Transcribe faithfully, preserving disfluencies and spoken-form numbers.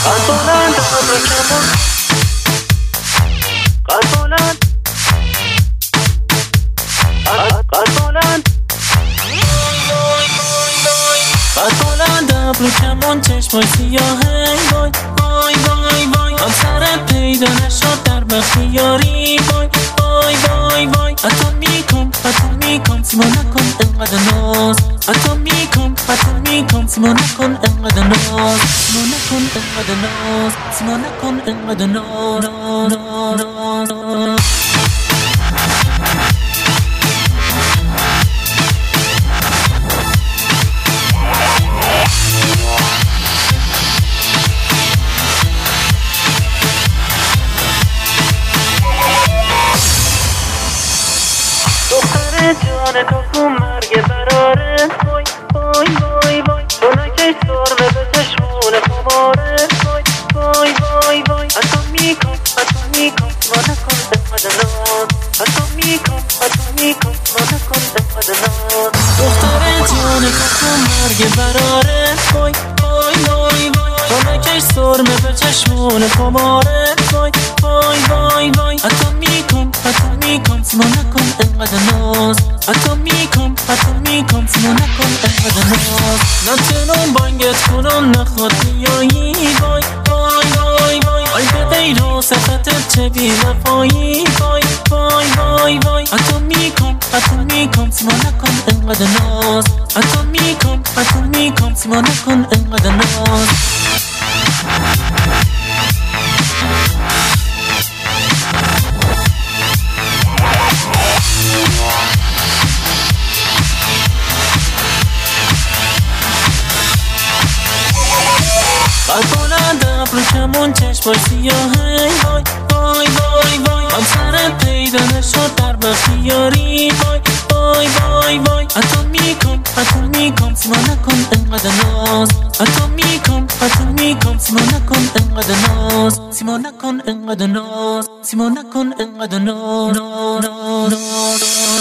قلبولند ابروکمون قلبولند قلبولند قلبولند ابروکمون چشمای سیاهی وای وای وای وای هم سرت پیدا نشد در بخیاری وای وای وای وای عطا میکن عطا میکن سیما نکن انقدر ناز عطا میکن عطا میکن سیما نکن انقدر ناز سیما نکن انقدر ناز سیما نکن انقدر ناز ناز ناز جان تو کو مرگ براره وای وای وای وای تو نکش سرمه به چشمون خماره وای وای وای وای عطا میکن عطا میکن ما نکن انقدر ناز عطا میکن عطا میکن ما نکن انقدر ناز دختر جان تو کو مرگ براره وای وای وای وای تو نکش سرمه به چشمون خماره وای وای وای وای عطا میکن عطا میکن سیما نکن انقدر ناز عطا میکن عطا میکن سیما نکن انقدر ناز نتونم بانگت کنم نخواد بیایی وای وای وای وای آی به غیر و صفتت چه بی وفایی وای وای وای وای عطا میکن عطا میکن سیما نکن انقدر ناز عطا میکن عطا میکن سیما نکن انقدر ناز قلبولند ابروکمون چشمای سیاهی وای وای وای وای هم سرت پیدا نشد در بخیاری وای وای وای وای عطا میکن عطا میکن سیما نکن انقدر ناز عطا میکن عطا میکن سیما نکن انقدر ناز سیما نکن انقدر ناز سیما نکن انقدر ناز